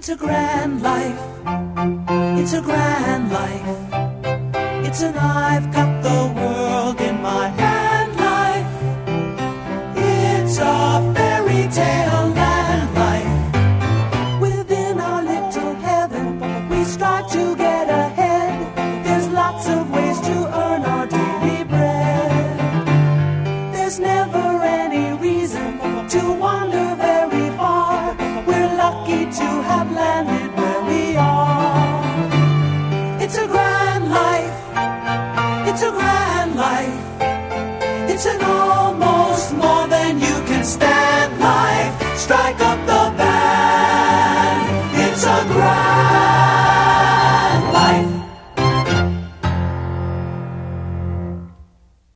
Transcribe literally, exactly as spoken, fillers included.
It's a grand life. It's a grand life. It's an I've got the world in my hand life. It's a fairy tale land life. Within our little heaven, we strive to get ahead. There's lots of ways to earn our daily bread. There's never any reason to wander very far. We're lucky to have landed where we are. It's a grand life. It's a grand life. It's an almost